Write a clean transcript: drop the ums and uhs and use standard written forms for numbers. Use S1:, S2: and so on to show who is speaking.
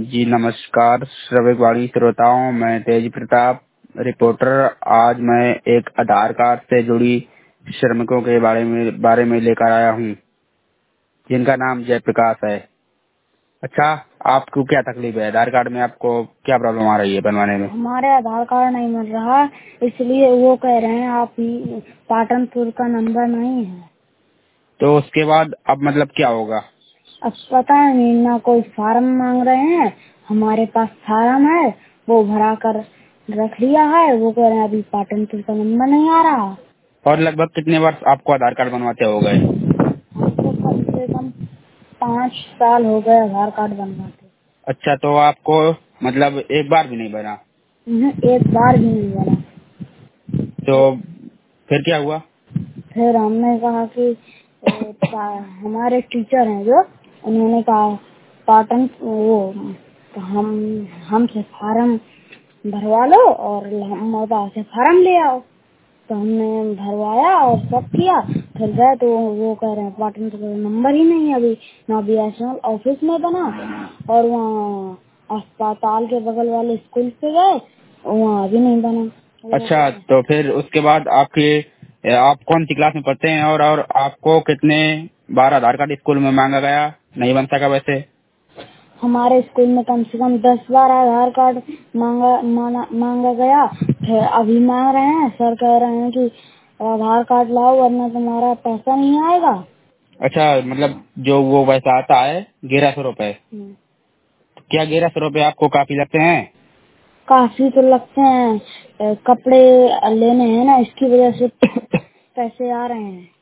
S1: जी नमस्कार श्रव्यवाणी श्रोताओं, मैं तेज प्रताप रिपोर्टर। आज मैं एक आधार कार्ड से जुड़ी श्रमिकों के बारे में लेकर आया हूं, जिनका नाम जयप्रकाश है। अच्छा, आपको क्या तकलीफ है? आधार कार्ड में आपको क्या प्रॉब्लम आ रही है बनवाने में?
S2: हमारे आधार कार्ड नहीं मिल रहा, इसलिए वो कह रहे हैं आप पाटनपुर का नंबर नहीं है।
S1: तो उसके बाद अब मतलब क्या होगा?
S2: अब पता नहीं, ना कोई फार्म मांग रहे हैं। हमारे पास फार्म है, वो भरा कर रख लिया है। वो कह रहे हैं अभी पाटनपुर का नंबर नहीं आ रहा।
S1: और लगभग कितने वर्ष आपको आधार कार्ड बनवाते हो गए?
S2: हमको कम से कम 5 साल हो गए आधार कार्ड बनवाते।
S1: अच्छा, तो आपको मतलब एक बार भी नहीं बना?
S2: एक बार भी नहीं बना।
S1: तो फिर क्या हुआ?
S2: फिर हमने कहा कि हमारे टीचर हैं जो, उन्होंने कहा पाटन वो हम हमसे फार्म भरवा लो और हम से फार्म ले आओ। तो हमने भरवाया और सब किया। फिर गए तो वो कह रहे हैं पाटन का नंबर ही नहीं है अभी, ना BSNL ऑफिस में बना। और वहाँ अस्पताल के बगल वाले स्कूल पे गए, वहाँ भी नहीं बना।
S1: अच्छा, तो फिर उसके बाद आप कौन सी क्लास में पढ़ते हैं और आपको कितने बार आधार कार्ड स्कूल में मांगा गया? नहीं बन सका वैसे?
S2: हमारे स्कूल में कम से कम 10 बार आधार कार्ड मांगा गया। फिर अभी मांग रहे हैं, सर कह रहे हैं कि आधार कार्ड लाओ वरना तुम्हारा पैसा नहीं आएगा।
S1: अच्छा, मतलब जो वो पैसा आता है 1100 रुपए, क्या 1100 रुपए आपको काफी लगते हैं?
S2: काफी तो लगते हैं, कपड़े लेने हैं ना, इसकी वजह से पैसे आ रहे हैं।